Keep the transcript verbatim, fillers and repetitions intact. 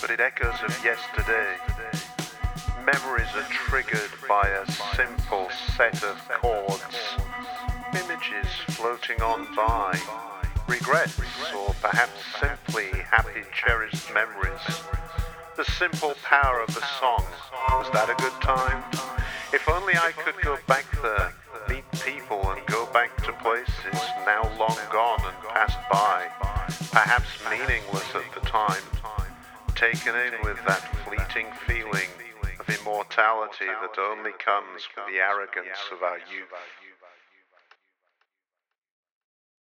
but it echoes of yesterday. Memories are triggered by a simple set of chords. Images floating on by. Regrets, or perhaps simply happy, cherished memories. The simple power of the song. Was that a good time? If only I could go back there, meet people and go back to places now long gone and passed by, perhaps meaningless at the time, taken in with that fleeting feeling of immortality that only comes from the arrogance of our youth.